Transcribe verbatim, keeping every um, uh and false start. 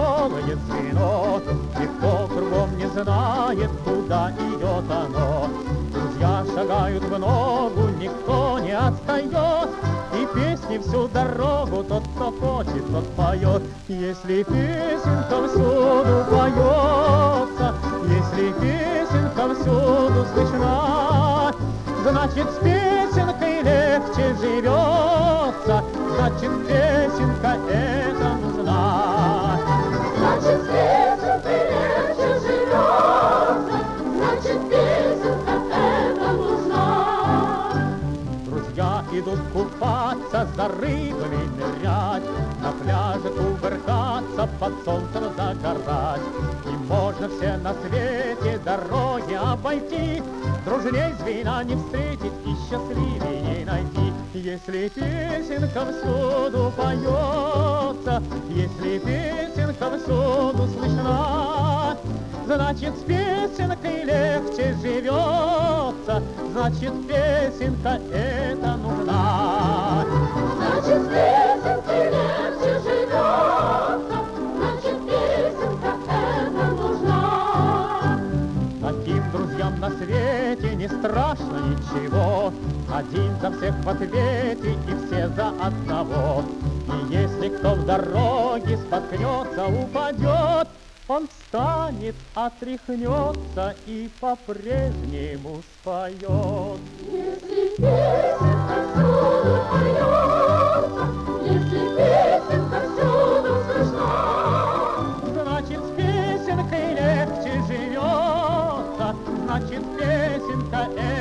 веселое звено. Никто кругом не знает, куда идет оно. Друзья шагают в ногу, никто не отстает, и песни всю дорогу тот, кто хочет, тот поет. Если песенка всюду поется, если песенка всюду слышна, значит, с песенкой легче живется, значит, песенка эта нужна. Значит, с песенкой легче живется, значит, песенка эта нужна. Друзья идут купаться, за рыбами нырять, на пляже кувыркаться, под солнцем загорать. И можно все на свете дороги обойти, дружней звена не встретить и счастливее не найти. Если песенка всюду поется, если песенка всюду слышна, значит, с песенкой легче живется, значит, песенка эта нужна. Значит, с песенкой легче живется, значит, песенка эта нужна. Таким друзьям на свете не страшно ничего, один за всех в ответе и все за одного. И если кто в дороге споткнется, упадет, он встанет, отряхнется и по-прежнему споет. Если песенка всюду поется, если песенка всюду слышна, Значит, с песенкой легче живется, значит, песенка